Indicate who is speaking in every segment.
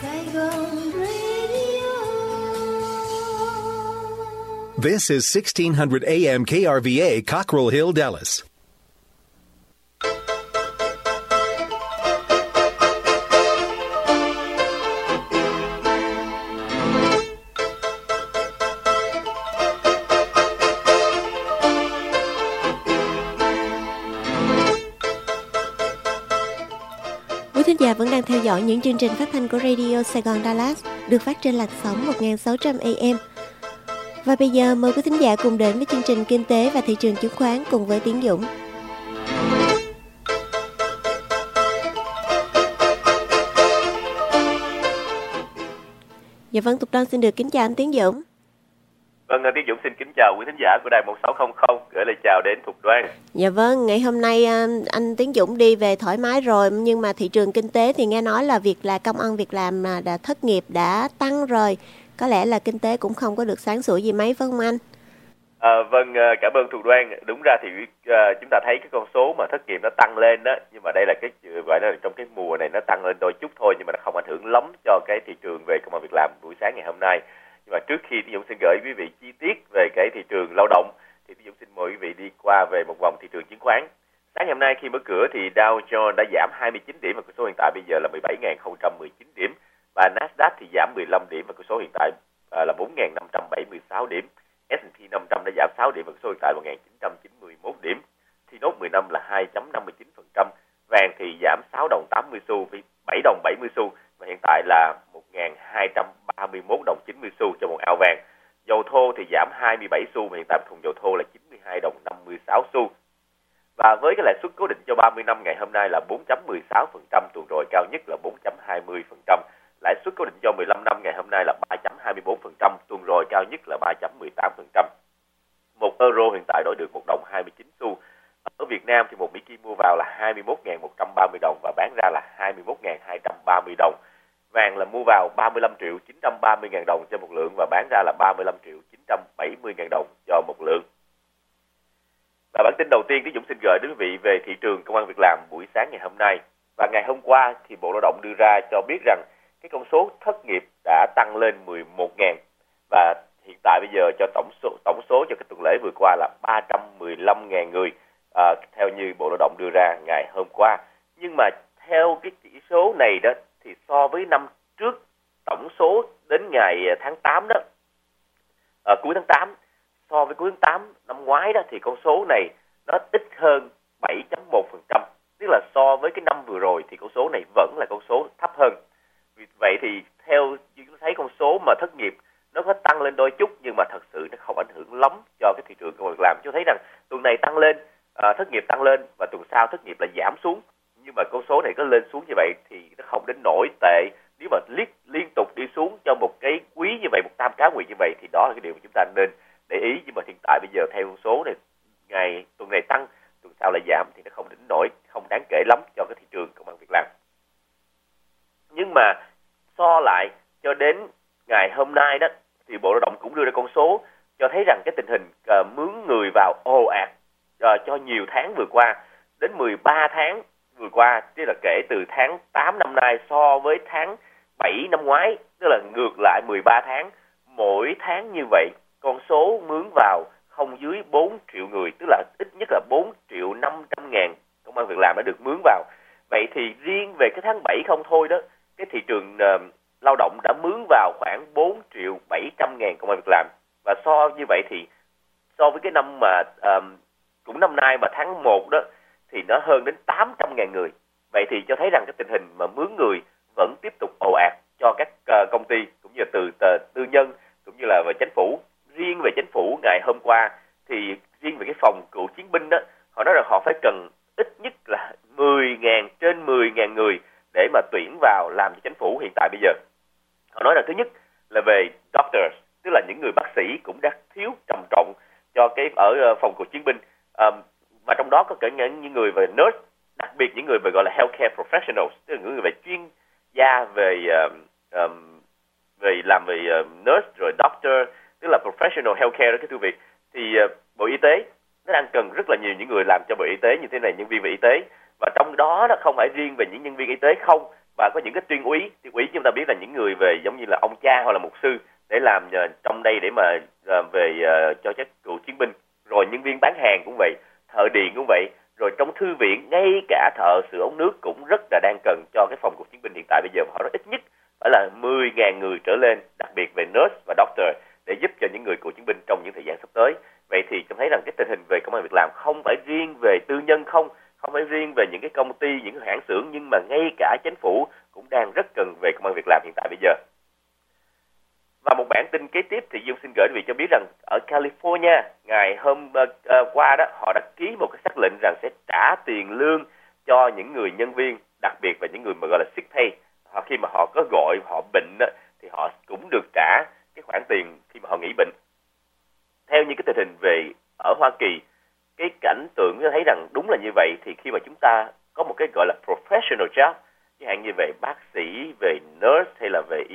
Speaker 1: Saigon Radio.
Speaker 2: This is 1600 AM KRVA, Cockrell Hill, Dallas.
Speaker 3: Thính giả vẫn đang theo dõi những chương trình phát thanh của Radio Sài Gòn Dallas được phát trên làn sóng 1600 AM. Và bây giờ mời quý thính giả cùng đến với chương trình Kinh tế và thị trường chứng khoán cùng với Tiến Dũng. Dạ vâng, Tục Đoan xin được kính chào anh Tiến Dũng.
Speaker 4: Vâng, Tiến Dũng xin kính chào quý thính giả của đài 1600, gửi lời chào đến Thục Đoan.
Speaker 3: Dạ vâng, ngày hôm nay anh Tiến Dũng đi về thoải mái rồi, nhưng mà thị trường kinh tế thì nghe nói là công ăn việc làm đã thất nghiệp đã tăng rồi. Có lẽ là kinh tế cũng không có được sáng sủa gì mấy phải không anh?
Speaker 4: Vâng, cảm ơn Thục Đoan. Đúng ra thì chúng ta thấy cái con số mà thất nghiệp nó tăng lên đó, nhưng mà đây là cái gọi là trong cái mùa này nó tăng lên đôi chút thôi, nhưng mà nó không ảnh hưởng lắm cho cái thị trường về công ăn việc làm buổi sáng ngày hôm nay. Nhưng mà trước khi Tiến Dũng xin gửi quý vị chi tiết về cái thị trường lao động thì Tiến Dũng xin mời quý vị đi qua về một vòng thị trường chứng khoán. Sáng ngày hôm nay khi mở cửa thì Dow Jones đã giảm 29 điểm và con số hiện tại bây giờ là 17.019 điểm, và Nasdaq thì giảm 15 điểm và con số hiện tại là 4.576 điểm. S&P 500 đã giảm 6 điểm và con số hiện tại là 1.991 điểm. Thì nốt 10 năm là 2.59%. Vàng thì giảm 6 đồng 80 xu với 7 đồng 70 xu và hiện tại là 1.231 đồng 90 xu cho một ao vàng. Dầu thô thì giảm 27 xu và hiện tại thùng dầu thô là 92 đồng 56 xu. Và với cái lãi suất cố định cho 30 năm ngày hôm nay là 4.16%, tuần rồi cao nhất là 4.20%. Lãi suất cố định cho 15 năm ngày hôm nay là 3.24%, tuần rồi cao nhất là 3.18%. Một euro hiện tại đổi được 1 đồng 29 xu. Ở Việt Nam thì một Mỹ Kim mua vào là 21.130 đồng và bán ra là 21.230 đồng. Vàng là mua vào 35.930.000 đồng cho một lượng và bán ra là 35.970.000 đồng cho một lượng. Và bản tin đầu tiên Tiến Dũng xin gửi đến quý vị về thị trường công ăn việc làm buổi sáng ngày hôm nay. Và ngày hôm qua thì Bộ Lao động đưa ra cho biết rằng cái con số thất nghiệp đã tăng lên 11.000 và hiện tại bây giờ cho tổng số cho cái tuần lễ vừa qua là 315.000 người, theo như Bộ Lao động đưa ra ngày hôm qua. Nhưng mà theo cái chỉ số này đó thì so với năm trước, tổng số đến ngày tháng 8 đó, cuối tháng 8, so với cuối tháng 8 năm ngoái đó thì con số này nó ít hơn 7.1%. Tức là so với cái năm vừa rồi thì con số này vẫn là con số thấp hơn. Vì vậy thì theo chúng thấy con số mà thất nghiệp nó có tăng lên đôi chút, nhưng mà thật sự nó không ảnh hưởng lắm cho cái thị trường công việc làm. Chúng thấy rằng tuần này tăng lên, thất nghiệp tăng lên và tuần sau thất nghiệp là giảm xuống. Nhưng mà con số này có lên xuống như vậy thì nó không đến nổi tệ. Nếu mà liên tục đi xuống cho một cái quý như vậy, một tam cá nguyệt như vậy thì đó là cái điều mà chúng ta nên để ý. Nhưng mà hiện tại bây giờ theo con số này, tuần này tăng, tuần sau lại giảm thì nó không đến nổi, không đáng kể lắm cho cái thị trường công ăn việc làm. Nhưng mà so lại cho đến ngày hôm nay đó thì Bộ Lao động cũng đưa ra con số cho thấy rằng cái tình hình mướn người vào ồ ạt cho nhiều tháng vừa qua, đến 13 tháng vừa qua, tức là kể từ tháng 8 năm nay so với tháng 7 năm ngoái, tức là ngược lại 13 tháng, mỗi tháng như vậy con số mướn vào không dưới 4 triệu người, tức là ít nhất là 4.500.000 công ăn việc làm đã được mướn vào. Vậy thì riêng về cái tháng 7 không thôi đó, cái thị trường lao động đã mướn vào khoảng 4.700.000 công ăn việc làm. Và như vậy thì so với cái năm mà cũng năm nay mà tháng 1 đó thì nó hơn đến 800.000 người. Vậy thì cho thấy rằng cái tình hình mà mướn người vẫn tiếp tục ồ ạt cho các công ty cũng như từ tư nhân cũng như là về chính phủ. Riêng về chính phủ ngày hôm qua thì riêng về cái phòng cựu chiến binh đó, họ nói rằng họ phải cần ít nhất là trên 10.000 người để mà tuyển vào làm cho chính phủ hiện tại bây giờ. Họ nói rằng thứ nhất là về doctors, tức là những người bác sĩ cũng đã thiếu trầm trọng cho cái ở phòng cựu chiến binh, và trong đó có cả những người về nurse, đặc biệt những người về gọi là healthcare professionals, tức là những người về chuyên gia về làm về nurse rồi doctor, tức là professional healthcare đó, cái thư viện. Thì Bộ Y tế nó đang cần rất là nhiều những người làm cho Bộ Y tế như thế này, nhân viên về y tế. Và trong đó nó không phải riêng về những nhân viên y tế không, và có những cái tuyên úy chúng ta biết là những người về giống như là ông cha hoặc là mục sư để làm trong đây để mà về cho các cựu chiến binh, rồi nhân viên bán hàng cũng vậy, thợ điện cũng vậy, rồi trong thư viện ngay cả thợ sửa ống nước cũng rất là đang cần cho cái phòng cựu chiến binh hiện tại bây giờ. Họ nói ít nhất phải là 10.000 người trở lên, đặc biệt về nurse và doctor để giúp cho những người cựu chiến binh trong những thời gian sắp tới. Vậy thì tôi thấy rằng cái tình hình về công ăn việc làm không phải riêng về tư nhân, không phải riêng về những cái công ty, những cái hãng xưởng, nhưng mà ngay cả chính phủ cũng đang rất cần về công ăn việc làm hiện tại bây giờ. Và một bản tin kế tiếp thì Dung xin gửi quý vị cho biết rằng ở California ngày hôm qua đó, họ đã ký một cái sắc lệnh rằng sẽ trả tiền lương cho những người nhân viên, đặc biệt là những người mà gọi là sick pay. Khi mà họ có gọi họ bệnh đó, thì họ cũng được trả cái khoản tiền khi mà họ nghỉ bệnh. Theo những cái tình hình về ở Hoa Kỳ, cái cảnh tượng nó thấy rằng đúng là như vậy, thì khi mà chúng ta có một cái gọi là professional job, chẳng hạn như về bác sĩ, về nurse hay là về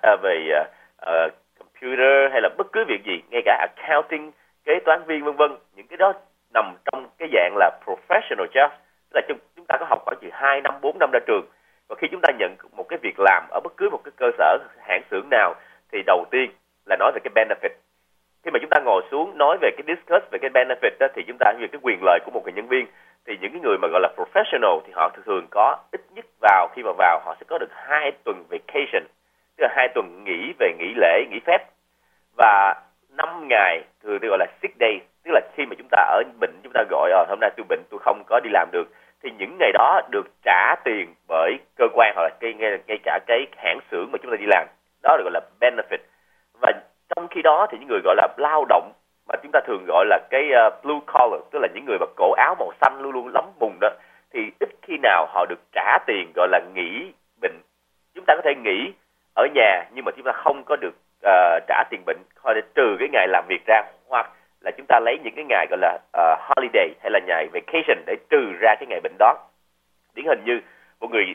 Speaker 4: computer hay là bất cứ việc gì, ngay cả accounting, kế toán viên vân vân, những cái đó nằm trong cái dạng là professional job, tức là chúng ta có học khoảng chừng 2 năm 4 năm ra trường, và khi chúng ta nhận một cái việc làm ở bất cứ một cái cơ sở hãng xưởng nào thì đầu tiên là nói về cái benefit. Khi mà chúng ta ngồi xuống nói về cái discuss về cái benefit đó, thì chúng ta về cái quyền lợi của một người nhân viên, thì những cái người mà gọi là professional thì họ thường có ít nhất khi mà vào họ sẽ có được 2 tuần vacation, tức là 2 tuần nghỉ về nghỉ lễ, nghỉ phép, và 5 ngày thường gọi là sick day, tức là khi mà chúng ta ở bệnh chúng ta gọi hôm nay tôi bệnh tôi không có đi làm được, thì những ngày đó được trả tiền bởi cơ quan hoặc là ngay cả cái hãng xưởng mà chúng ta đi làm, đó được gọi là benefit. Và trong khi đó thì những người gọi là lao động mà chúng ta thường gọi là cái blue collar, tức là những người mà cổ áo màu xanh luôn luôn lấm bùn đó, thì ít khi nào họ được trả tiền gọi là nghỉ bệnh. Chúng ta có thể nghỉ ở nhà nhưng mà chúng ta không có được trả tiền bệnh, hoặc là trừ cái ngày làm việc ra, hoặc là chúng ta lấy những cái ngày gọi là holiday hay là ngày vacation để trừ ra cái ngày bệnh đó. Điển hình như một người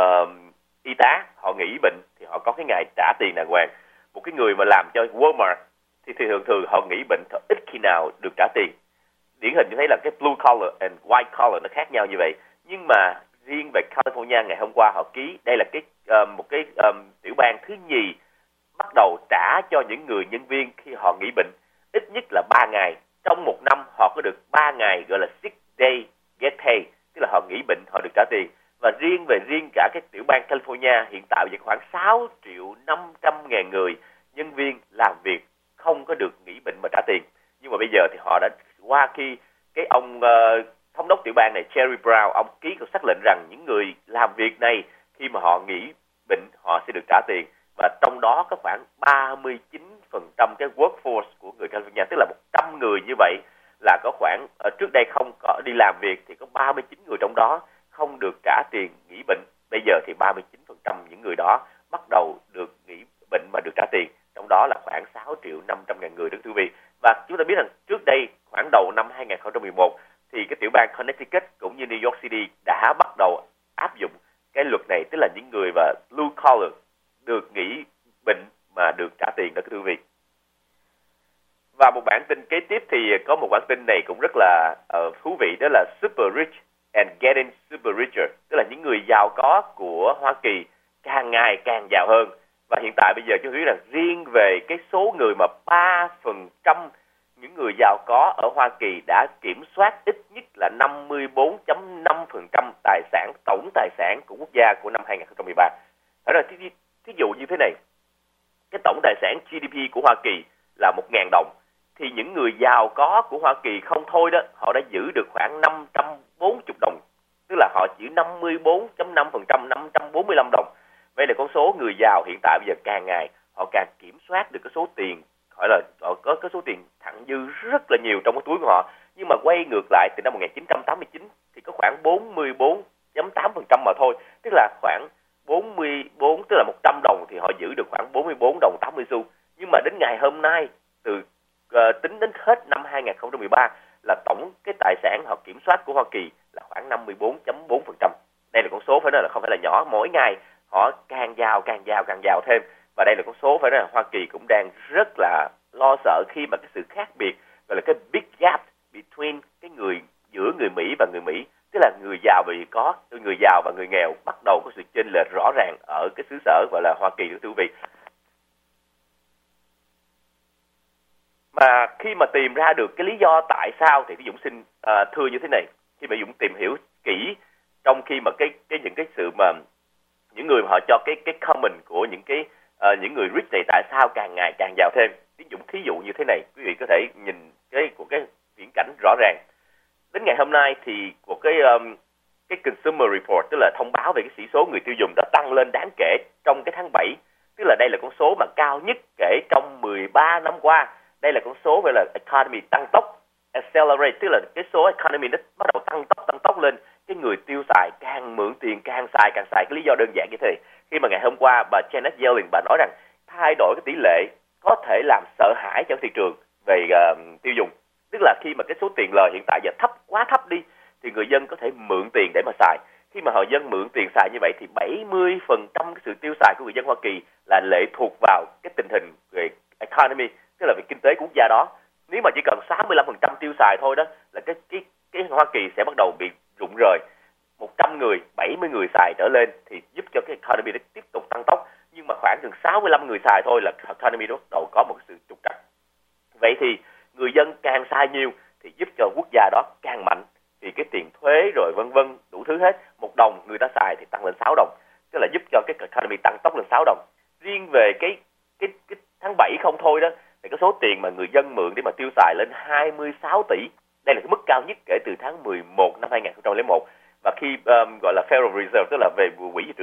Speaker 4: y tá họ nghỉ bệnh thì họ có cái ngày trả tiền đàng hoàng. Một cái người mà làm cho Walmart thì thường họ nghỉ bệnh ít khi nào được trả tiền. Điển hình như thấy là cái blue collar and white collar nó khác nhau như vậy. Nhưng mà riêng về California ngày hôm qua họ ký, đây là một cái tiểu bang thứ nhì bắt đầu trả cho những người nhân viên khi họ nghỉ bệnh ít nhất là 3 ngày. Trong một năm họ có được 3 ngày gọi là sick day get pay, tức là họ nghỉ bệnh họ được trả tiền. Và riêng cả cái tiểu bang California hiện tại vẫn khoảng 6.500.000 người nhân viên làm việc không có được nghỉ bệnh mà trả tiền. Nhưng mà bây giờ thì họ đã qua khi cái ông thống đốc tiểu bang này Jerry Brown, ông ký một sắc lệnh rằng những người làm việc này khi mà họ nghỉ bệnh họ sẽ được trả tiền. Và trong đó có khoảng 39% cái workforce của người California, tức là 100 người như vậy là có khoảng trước đây không có đi làm việc thì có 39 người trong đó không được trả tiền nghỉ bệnh. Bây giờ thì 39% những người đó bắt đầu được nghỉ bệnh mà được trả tiền. Trong đó là khoảng 6.500.000 người, thưa quý vị. Và chúng ta biết rằng trước đây khoảng đầu năm 2011 thì cái tiểu bang Connecticut cũng như New York City đã bắt đầu áp dụng cái luật này, tức là những người và blue collar được nghỉ bệnh mà được trả tiền đó, thưa quý vị. Và một bản tin kế tiếp thì có một bản tin này cũng rất là thú vị, đó là super rich and getting super richer, tức là những người giàu có của Hoa Kỳ càng ngày càng giàu hơn. Và hiện tại bây giờ chúng ta biết rằng riêng về cái số người mà 3% những người giàu có ở Hoa Kỳ đã kiểm soát ít nhất là 54.5% tổng tài sản của quốc gia của năm 2013. Đó là thí dụ như thế này, cái tổng tài sản GDP của Hoa Kỳ là 1.000 đồng, thì những người giàu có của Hoa Kỳ không thôi đó, họ đã giữ được khoảng 540 đồng, tức là họ chỉ 54.5%, 545 đồng. Vậy là con số người giàu hiện tại bây giờ càng ngày họ càng kiểm soát được cái số tiền, gọi là họ có cái số tiền thặng dư rất là nhiều trong cái túi của họ. Nhưng mà quay ngược lại từ năm 1989 thì có khoảng 44.8% mà thôi, tức là khoảng 44, tức là 100 đồng thì họ giữ được khoảng 44 đồng 80 xu. Nhưng mà đến ngày hôm nay, tính đến hết năm 2013 là tổng cái tài sản họ kiểm soát của Hoa Kỳ là khoảng 54.4%. Đây là con số phải nói là không phải là nhỏ, mỗi ngày họ càng giàu thêm. Và đây là con số phải nói là Hoa Kỳ cũng đang rất là lo sợ khi mà cái sự khác biệt, gọi là cái big gap between cái người giữa người Mỹ và người Mỹ tức là người giàu người giàu và người nghèo bắt đầu có sự chênh lệch rõ ràng ở cái xứ sở gọi là Hoa Kỳ, thưa quý vị. Mà khi mà tìm ra được cái lý do tại sao thì Dũng xin thưa như thế này, khi mà Dũng tìm hiểu kỹ trong khi mà những cái sự mà những người mà họ cho cái comment của những người rich này tại sao càng ngày càng giàu thêm. Dũng thí dụ như thế này, quý vị có thể nhìn cái viễn cảnh rõ ràng. Đến ngày hôm nay thì của cái Consumer Report, tức là thông báo về cái chỉ số người tiêu dùng đã tăng lên đáng kể trong cái tháng 7, tức là đây là con số mà cao nhất kể trong 13 năm qua. Đây là con số gọi là economy tăng tốc, accelerate, tức là cái số economy nó bắt đầu tăng tốc lên. Cái người tiêu xài càng mượn tiền càng xài. Cái lý do đơn giản như thế này. Khi mà ngày hôm qua bà Janet Yellen bà nói rằng thay đổi cái tỷ lệ có thể làm sợ hãi cho thị trường về tiêu dùng. Tức là khi mà cái số tiền lời hiện tại giờ quá thấp đi thì người dân có thể mượn tiền để mà xài. Khi mà họ dân mượn tiền xài như vậy thì 70% cái sự tiêu xài của người dân Hoa Kỳ là lệ thuộc vào cái tình hình về economy, tức là về kinh tế của quốc gia đó. Nếu mà chỉ cần 65% tiêu xài thôi đó là cái Hoa Kỳ sẽ bắt đầu bị rụng rời. 100 người, 70 người xài trở lên thì giúp cho cái economy nó tiếp tục tăng tốc. Nhưng mà khoảng chừng 65 người xài thôi là economy nó bắt đầu có một sự trục trặc. Vậy thì người dân càng xài nhiều thì giúp cho quốc gia đó càng mạnh. Thì cái tiền thuế rồi vân vân đủ thứ hết, 1 đồng người ta xài thì tăng lên 6 đồng. Tức là giúp cho cái economy tăng tốc lên 6 đồng. Riêng về cái tháng 7 không thôi đó, thì cái số tiền mà người dân mượn để mà tiêu xài lên 26 tỷ. Đây là cái mức cao nhất kể từ tháng 11 năm 2001. Và khi gọi là Federal Reserve, tức là về quỹ dự trữ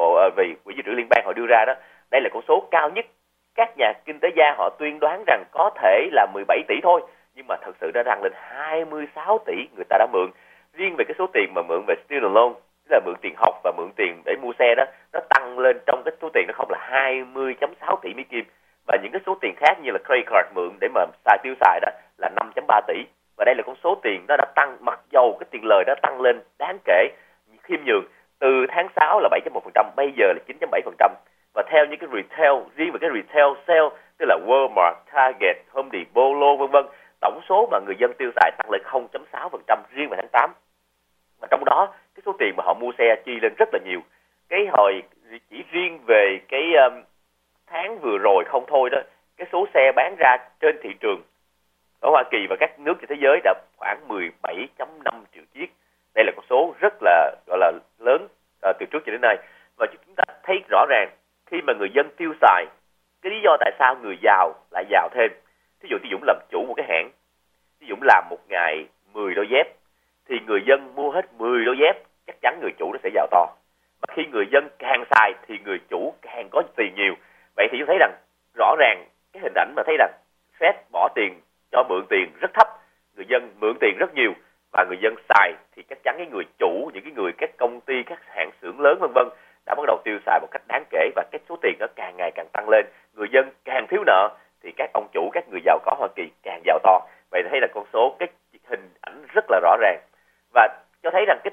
Speaker 4: liên bang họ đưa ra đó, đây là con số cao nhất. Các nhà kinh tế gia họ tuyên đoán rằng có thể là 17 tỷ thôi, nhưng mà thật sự đã tăng lên 26 tỷ người ta đã mượn. Riêng về cái số tiền mà mượn về student loan, tức là mượn tiền học và mượn tiền để mua xe đó, nó tăng lên trong cái số tiền nó không là 20.6 tỷ Mỹ Kim. Và những cái số tiền khác như là credit card mượn để mà tiêu xài đó là 5.3 tỷ. Và đây là con số tiền nó đã tăng, mặc dầu cái tiền lời đã tăng lên đáng kể, khiêm nhường. Từ tháng 6 là 7.1%, bây giờ là 9.7%. Và theo những cái retail, riêng về cái retail sale, tức là Walmart, Target, Home Depot, Lowe's vân vân, tổng số mà người dân tiêu xài tăng lên 0.6% riêng vào tháng 8. Và trong đó cái số tiền mà họ mua xe chi lên rất là nhiều. Cái hồi chỉ riêng về cái tháng vừa rồi không thôi đó, cái số xe bán ra trên thị trường ở Hoa Kỳ và các nước trên thế giới đã khoảng 17.5 triệu chiếc. Đây là con số rất là gọi là lớn từ trước cho đến nay. Và chúng ta thấy rõ ràng khi mà người dân tiêu xài, cái lý do tại sao người giàu lại giàu thêm. Thí dụ Dũng làm chủ một cái hãng, Dũng làm một ngày 10 đôi dép, thì người dân mua hết 10 đôi dép, chắc chắn người chủ nó sẽ giàu to. Mà khi người dân càng xài thì người chủ càng có tiền nhiều. Vậy thì chúng thấy rằng rõ ràng cái hình ảnh mà thấy rằng Fed bỏ tiền cho mượn tiền rất thấp, người dân mượn tiền rất nhiều và người dân xài thì chắc chắn cái người chủ, những cái người các công ty, các hãng xưởng lớn vân vân đã bắt đầu tiêu xài một cách đáng kể và cái số tiền nó càng ngày càng tăng lên. Người dân càng thiếu nợ thì các ông chủ, các người giàu có Hoa Kỳ càng giàu to. Vậy thấy là con số, cái hình ảnh rất là rõ ràng và cho thấy rằng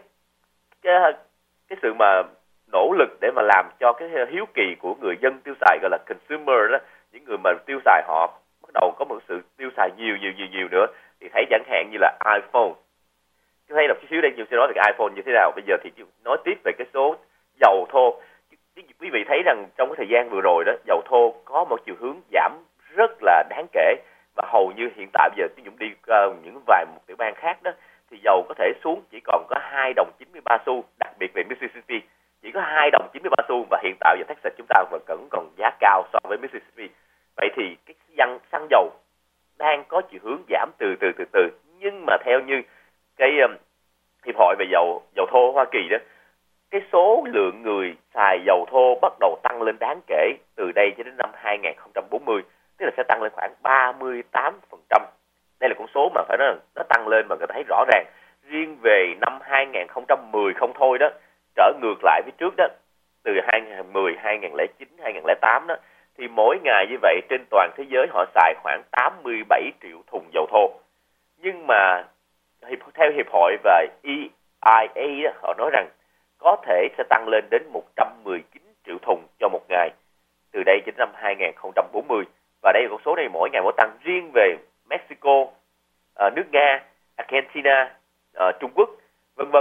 Speaker 4: cái sự mà nỗ lực để mà làm cho cái hiếu kỳ của người dân tiêu xài, gọi là consumer đó, những người mà tiêu xài họ bắt đầu có một sự tiêu xài nhiều nữa. Thì thấy chẳng hạn như là iPhone. Tôi thấy là chút xíu đây chúng sẽ nói về cái iPhone như thế nào. Bây giờ thì nói tiếp về cái số dầu thô. Quý vị thấy rằng trong cái thời gian vừa rồi đó, dầu thô có một chiều hướng giảm rất là đáng kể và hầu như hiện tại bây giờ chúng đi những vài một tiểu bang khác đó thì dầu có thể xuống chỉ còn có 2 đồng 93 xu, đặc biệt về Mississippi chỉ có 2 đồng 93 xu và hiện tại giờ Texas chúng ta vẫn còn giá cao so với Mississippi. Vậy thì cái xăng dầu đang có chiều hướng giảm từ từ, nhưng mà theo như cái hiệp hội về dầu thô Hoa Kỳ đó, cái số lượng người xài dầu thô bắt đầu tăng lên đáng kể từ đây cho đến năm 2040, tức là sẽ tăng lên khoảng 38%. Đây là con số mà phải nói là nó tăng lên mà người ta thấy rõ ràng. Riêng về năm 2010 không thôi đó, trở ngược lại phía trước đó, từ 2010, 2009, 2008 đó, thì mỗi ngày như vậy trên toàn thế giới họ xài khoảng 87 triệu thùng dầu thô. Nhưng mà theo hiệp hội và EIA đó, họ nói rằng có thể sẽ tăng lên đến 119 triệu thùng cho một ngày từ đây đến năm 2040. Và đây là con số này mỗi ngày mỗi tăng. Riêng về Mexico, nước Nga, Argentina, Trung Quốc, vân vân,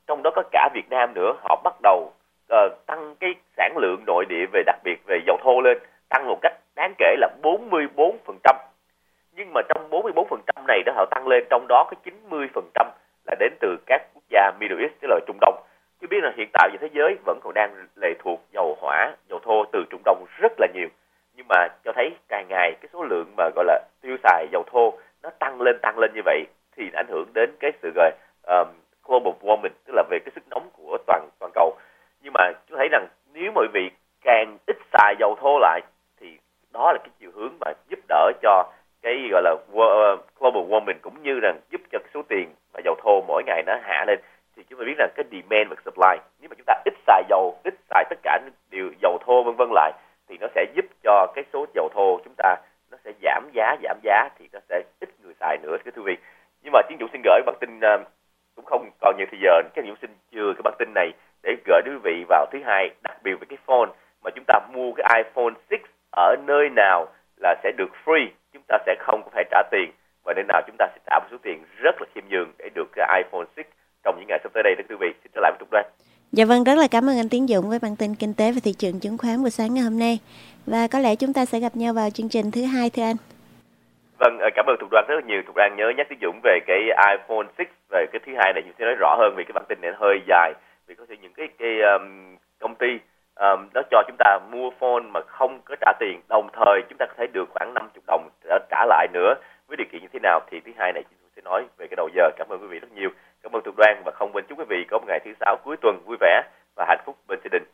Speaker 4: trong đó có cả Việt Nam nữa, họ bắt đầu tăng cái sản lượng nội địa đặc biệt về dầu thô lên, tăng một cách đáng kể là 44%. Nhưng mà trong 44% này đó họ tăng lên, trong đó có 90% là đến từ các quốc gia Middle East, tức là Trung Đông. Chứ biết là hiện tại trên thế giới vẫn còn đang lệ thuộc dầu hỏa, dầu thô từ Trung Đông rất là nhiều. Nhưng mà cho thấy càng ngày cái số lượng mà gọi là tiêu xài dầu thô nó tăng lên như vậy thì ảnh hưởng đến cái sự gọi global warming, tức là về cái sức nóng của toàn cầu. Nhưng mà chúng thấy rằng nếu mọi vị càng ít xài dầu thô lại thì đó là cái chiều hướng mà giúp đỡ cho cái gọi là global warming, cũng như là giúp cho cái số tiền mà dầu thô mỗi ngày nó hạ lên. Thì chúng ta biết là cái demand và supply, nếu mà chúng ta ít xài dầu, ít xài tất cả điều dầu thô vân vân lại thì nó sẽ giúp cho cái số dầu thô chúng ta nó sẽ giảm giá thì nó sẽ ít người xài nữa, cái thưa quý vị. Nhưng mà Chiến Dũng xin gửi bản tin, cũng không còn nhiều thời giờ, các Dũng xin chừa cái bản tin này để gửi đến quý vị vào thứ Hai, đặc biệt về cái phone mà chúng ta mua cái iPhone 6 ở nơi nào là sẽ được free, chúng ta sẽ không phải trả tiền, và nơi nào chúng ta sẽ trả một số tiền rất là khiêm nhường để được cái iPhone 6 trong những ngày sắp tới đây đó quý vị. Xin trở lại với Trục Đoan.
Speaker 3: Dạ vâng, rất là cảm ơn anh Tiến Dũng với bản tin kinh tế và thị trường chứng khoán buổi sáng ngày hôm nay. Và có lẽ chúng ta sẽ gặp nhau vào chương trình thứ Hai, thưa anh.
Speaker 4: Vâng, cảm ơn Thục Đoan rất là nhiều. Thục Đoan nhớ nhắc Tiến Dũng về cái iPhone 6, về cái thứ Hai này chúng sẽ nói rõ hơn vì cái bản tin này hơi dài, vì có thể những cái công ty nó cho chúng ta mua phone mà không có trả tiền, đồng thời chúng ta có thể được khoảng 50 đồng trả lại nữa với điều kiện như thế nào, thì thứ Hai này chúng sẽ nói về cái đầu giờ. Cảm ơn quý vị rất nhiều. Cảm ơn Thục Đoan và không quên chúc quý vị có một ngày thứ Sáu cuối tuần vui vẻ và hạnh phúc bên gia đình.